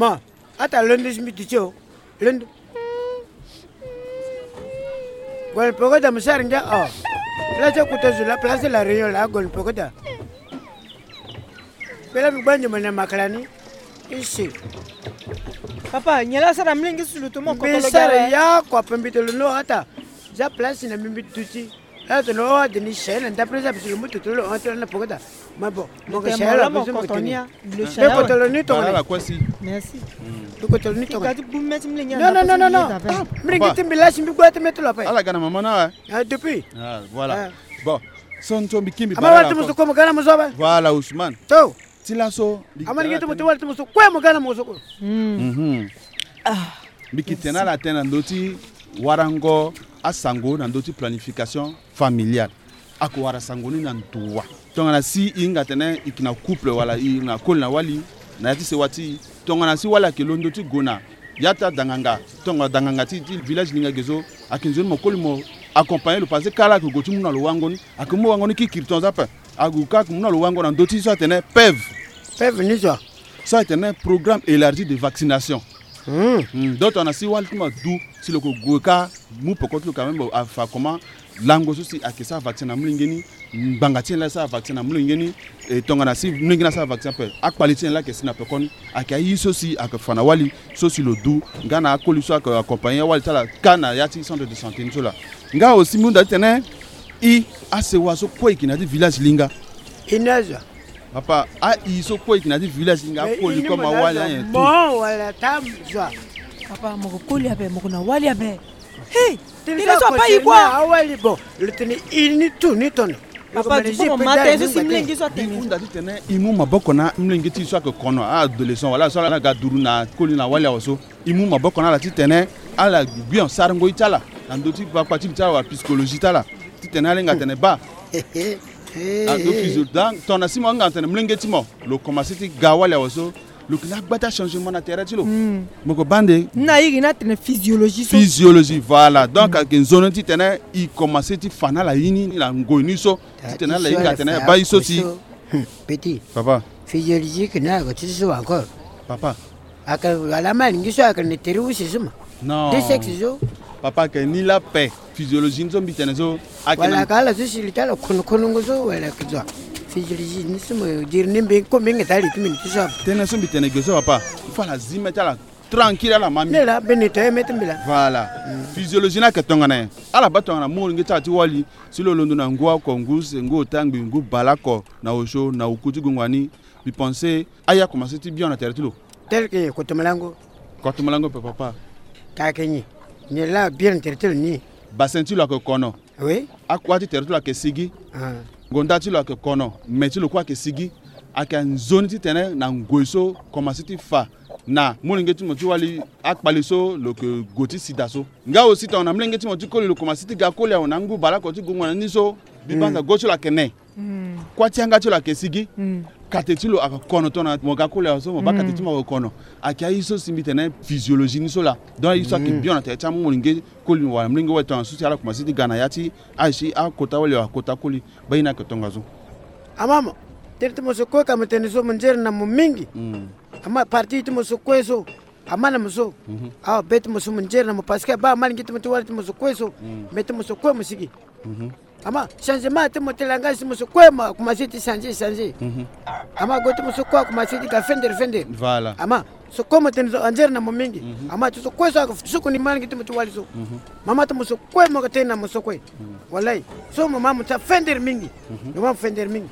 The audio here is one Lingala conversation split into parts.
Ma, ata londi smiticho. Londi. Gol pogoda musaringa oh. Plaza kutazula plaza la Rio la gol pogoda. Bela mbanyo mana makalani. Ici. Papa, nyala sara mlingi sulutumo ko Besara ya kwa pembitelo no ata. Za place na mimbi tuti. Ata no de ni shela nda presa bisulu mutu tolo ata na pogoda. Mabo, mo ko shela mo kotonia. Le shela kotolo ni to. Voilà quoi si. Merci. Tu kotolo ni to. Non. Mlingi timbila simbi kwa temetelo pa. Ala kana mama na. Ah depuis. Ah voilà. Bon, son tombi kimbi para. Ama watu musuko magana muzoba. Voilà Ousmane. To. Tilaso. Ama ngeto mutu watu musuko kwa magana musuko. Bikitena la tena ndoti warango asango na ndoti planification familiale. Ako wara sango ni na ntuwa. Tongana si inga tena ikina couple wala ina kolna wali na yati se wati tongana si wala ke londoti gona yata danganga tonga danganga ti village ninga gezo akinzo mo kolmo accompagner le passé kala ko gotu muna lo wangoni akumo wangoni ki kirton zapa aguka muna lo wango na ndoti so tena PEV ni so ça tena programme élargi de vaccination. D'autres on a si wal kuma du si le ko goka mu pokot lo quand même afa comment lango so si akisa vaccin na mlingeni bangati la sa vaccin na mlingeni e tongana si mlingena sa vaccin pe akpaliti la ke sina pe kon akayi so si akafana wali so si le du ngana akoli so accompagner wali tala kana yati centre de santé nsola nga aussi munda tene I asewa so ko ikina di village linga inaza papa a I so ko ikina di village linga akoli comme wali en tout bon wala tam zo papa mo ko li abe mo ko na wali abe hey il ne soit pas igual awali bon le teni ini tu ni ton papa tu peux mater so simlengi so teni unda di tene imu maboko na mlengi ti so ko kono a adolescent wala so la ga duru na koli na wali aso imu maboko na la ti tene ala bien sarango itala andoti papa ti tala wa psychologie tala ti tene ala ngatene ba ando physio dan ton asimo ngatene mlengi ti mo lo commencer ti ga wali aso le que la bata changement naturel ti lo moko bande na yiri na tene physiologie voilà donc que zone ti tene I commencer ti fana la yini la ngoni so ti tene la yinga tene ba iso ti petit papa physiologie que na ko ti so encore papa aka ala mal ngi so aka ne teru si suma non de sexe zo papa que ni la paix physiologie nzo bitene so wala kala so silitala kono ngozo wala kizo physiologie ni sumo dire nimbe ko menga tali tumi ti so tene so bitene gezo papa il faut la zimetala tranquille la mami la benito metembila voilà physiologie na ketongana ala batongana mo ngi tati wali silo londo na ngwa ko ngusi ngo tangbi ngu balako na osho na ukuti gungwani bi penser aya commencer ti bien na tertulo tel que kotomalango papa ka kenyi ni la bien tertulo ni bassin ti lo ko kono oui akwati tertulo ke sigi gonda ti lo ko kono meti lo kwa ke sigi aka zone ti tene na ngoiso commencer ti fa na mulingeti mo ti wali akpaliso lo ke goti sidaso nga aussi ton na mulingeti mo ti ko lo commencer ti ga ko le ona ngu bala ko ti gungwana ni so bi banga gocho la kene kwati anga ti la ke sigi kateti lo aka kono to na mo ga ko le so mo ba kateti mo kono aka iso simbi tene physiologie ni so la donc iso ke bien na te cha mulingeti ko li wa mulingi wa ton so ti ala commencer ti gana yati aishi akota wale akota ko li bayina ke tongazo amama tertimo so ko kam teniso munjer na mumingi ama parti timo so kweso amana muso bet muso munjer na paske ba mal ngiti muto wali timo so kweso met muso kwe musigi ama changement timo telanga si muso kwe ma kuma siti changer ama goto muso kwa kuma siti ka fender voilà ama so ko teniso anjer na mumingi ama so kweso ka suku ni mal ngiti muto wali so mama timo so kwe mo ka tena muso kwe wallahi so mama muta fender mingi mama fender mingi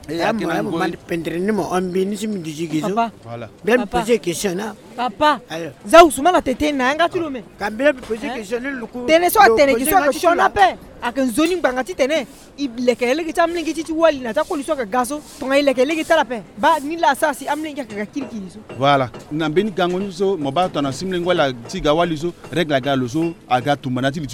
Papa, voilà. Bien poser question là. Papa, za usuma la tete na nga tu lome. Quand bien poser question le coup. Tene so tene ki so ka shona pe. Akan zoni bangati tene. Ilekele ki tamlingi ti wali na ta ko liso ka gaso. Tonga ilekele ki tala pe. Ba ni la sa si amlingi ka kirikiri so. Voilà. Na beni gangoni so mo ba tona simlingi wala ti ga wali so règle ga lo so aga tumana ti litilo.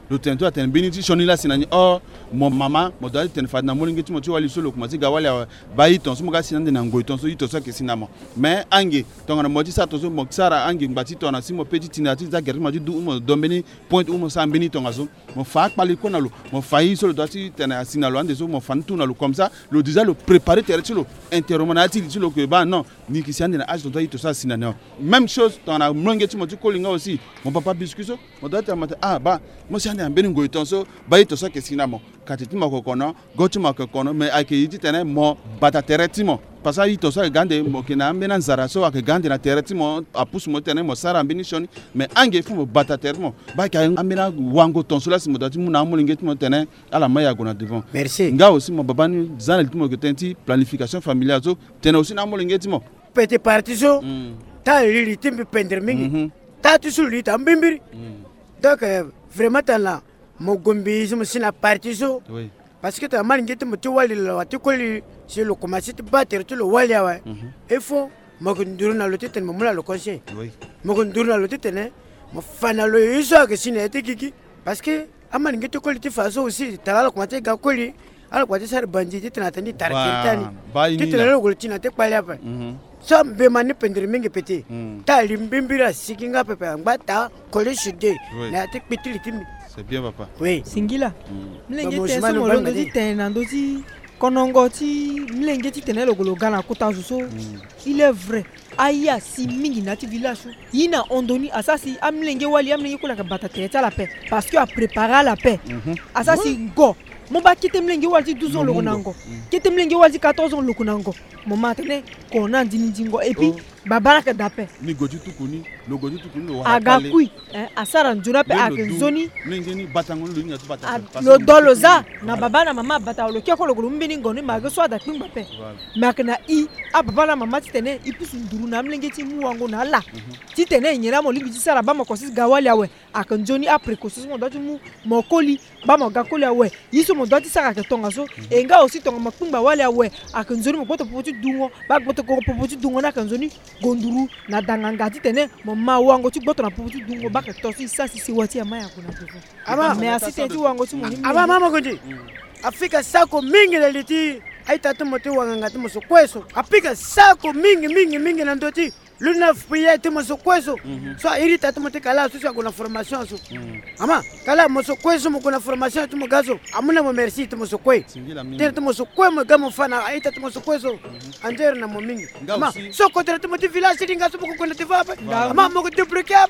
le tento a ten beniti shonila sinani oh mon mama mo dali ten fa na molingi ti mo ti wali solo kuma ti ga wali ba yi ton so mo ga sinande na ngoi ton so ito so ke sinamo mais ange tonga na mo ti sa to so mo sara ange ngba ti to na si mo petit tina ti za germa ti du mo dombeni point mo sa beni tonga so mo fa pali ko na lo mo fa yi solo do ti ten asinalo ande so mo fan tu na lo comme ça le déjà le préparer terre ti lo interromanati ti lo que ba non ni ki sande na age to ito sa sinane même chose ton na mlonge ti mo ti kolinga aussi mon papa biscuit mo do ta mata ba mo sande ambeni ngoi ton so ba ito so ke sinamo katiti mako kono goti mako kono mais ake yiti tene mo bata tereti mo pasa ito so gande mo kina ambena nzara so ake gande na tereti mo apus mo tene mo sara ambeni shoni mais ange fu mo bata tereti mo ba ka ambena wango ton so la simo dati mo na mo lingeti mo tene ala maya gona devant merci nga aussi mo babani zanel timo ke tenti planification familiale so tene aussi na mo lingeti mo petit partiso ta lili timbi pendre mingi ta tu suli ta mbimbiri donc vraiment là mo gombi je me suis na partiso oui parce que ta mal ngeti mo ti wali la wati koli c'est le commencer te battre tout le wali wa il faut mo nduru na lote ten mo mula le conseil oui mo nduru na lote ten mo fana lo iso que sine te kiki parce que amal ngeti koli ti faso aussi talala ko te ga koli ala ko ti sar banji ti tana tani tarkirtani ti tana lo tina te pali apa so be mani pendre mingi peti ta limbimbira sikinga pepe ngba koli shide na te pitili timi. C'est bien papa. Oui. Singila. Mlenge te so molondo ti tenando ti konongo ti mlenge ti tenelo golo gana kota so. Il est vrai. Aya si mingi na ti village. Yina ondoni asasi amlenge wali amlenge kula ka batate ta la paix parce que a préparé la paix. Asasi go. Mon ba kite mlenge wali 12 ans lokunango. Kite mlenge wali 14 ans lokunango. Mon matene kona ndini dingo et puis babaraka dape. Ni goji tukuni, lo goji tukuni lo agakui asara njuna pe akenzoni nengeni batango lo nya tubata. Lo doloza na baba na mama bata lo kiako lo mbini ngoni maga so da pimba pe. Makna i ababa na mama titene ipusu nduru na mlenge ti mu wango na la. Titene nyera mo lingi sara ba makosis gawali awe akanjoni après kosis mo doti mu mokoli ba mo gakoli awe yiso mo doti sara ke tonga so enga aussi tonga mapimba wali awe akanjoni mo poto popoti dungo ba poto ko popoti dungo na kanjoni gonduru na danganga titene mo ma wango ti boto na popoti dungo ba ke tosi sa si wati ya maya kuna devo ama me asite ti wango ti mo ni ama mama gondi afika sako mingi le liti aita to moti wanga to so kweso apika sako mingi na ndoti luna fuya te mo so kweso so irita to moti kala so kuna formation so ama kala mo so kweso mo kuna formation to mo gazo amuna mo merci to mo so kwe te to mo so kwe mo gamo fana aita to mo so kweso anjer na mo mingi ama so kotre to moti village dinga so ko kuna te va ama mo ko débloquer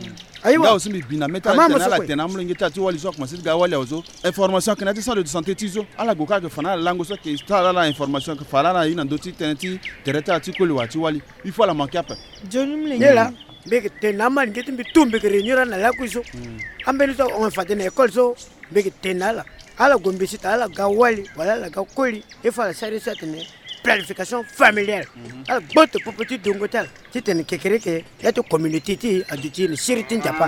Nga aussi bina meta la tena mlingi tati wali so kuma siga wali ozo information kana ti centre de santé tizo ala goka ke fana lango so ke sta la information ke fala na ina ndoti teneti tereta ti ko wati wali il faut la manquer après joni mlingi yela beke tena man ngeti mbi tumbe ke renyora na la kuiso ambeni so on fa tena école so beke tena la ala gombe sita ala gawali wala la gakoli il faut la série cette planification familiale ala boto popoti dongotal titene kekereke yato communauté ti aduti ni siritin japa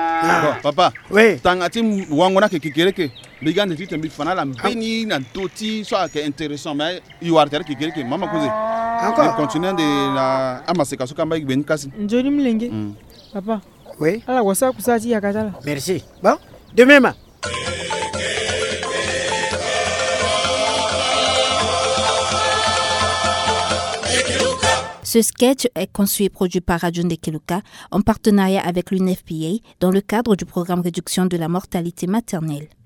papa oui tangati wangona kekereke bigande tite mbi fana la beni na doti so que intéressant mais il y a kekereke mama koze encore continuer de la amaseka so kamba ben kasi njoni mlenge papa oui ala wasa kusati yakatala merci bon de même. Ce sketch est conçu et produit par Radio Ndekeluka en partenariat avec l'UNFPA dans le cadre du programme Réduction de la mortalité maternelle.